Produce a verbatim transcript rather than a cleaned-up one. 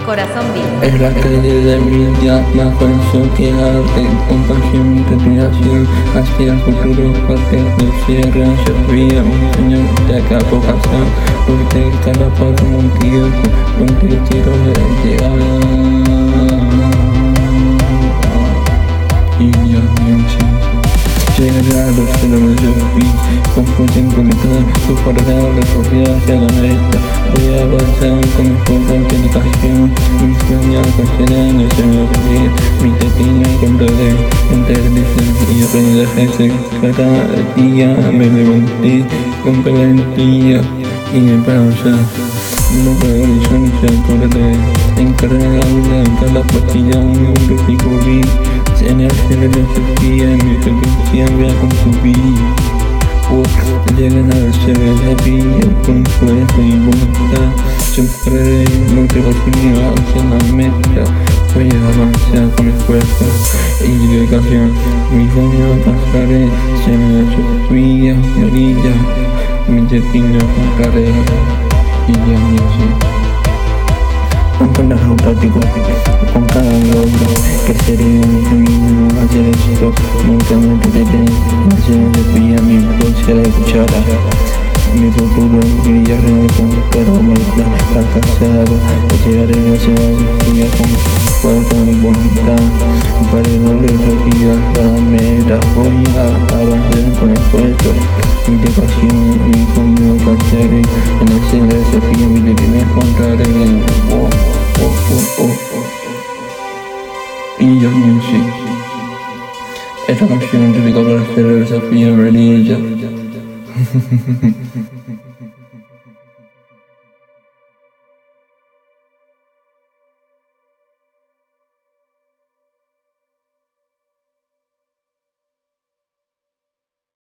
Corazón Beat. Es la calle de mi llama, fuerza que arde, compasión y respiración hacia el futuro, porque de sierra servía un señor de acabo pasar, porque cada paso un tiempo, porque quiero llegar. Y ya me llegará a los cielos de vi, confusión con todo, tu parada, la sociedad hacia la meta. Voy a avanzar con mi fuerza en dedicación, mis sueños serán el Señor de mi destino encontraré, interdice y aprenderé cada día me levanté con valentía y me pausa. No puedo horizonte acordé, en cada aula, en cada pastilla un mundo descubrí. En el cielo de Sofía, mi frecuencia voy a consumir. Llegan al cielo de vida con fuerza y voluntad. Siempre motivación hacia la meta. Voy a avanzar con esfuerzo y dedicación. Mi sueño alcanzaré, se me Sofía, María. Mi destino encontraré y ya me sé. Con las autáticos, con cada logro, que seré mi camino hacia el éxito. Nunca me perderé, hacia de pilla mi voz será escuchada. Mi futuro brillará con cada maldad fracasada. Llegaré hacia la vida con fuerza y voluntad. Para no desafías la meta, voy a avanzar con esfuerzo. Mi dedicación, mi sueño alcanzaré. En el cielo de Sofía, mi destino encontraré. Oh, oh, oh, oh. Y yo Music. Esta canción dedicada al cielo de Sofía, María.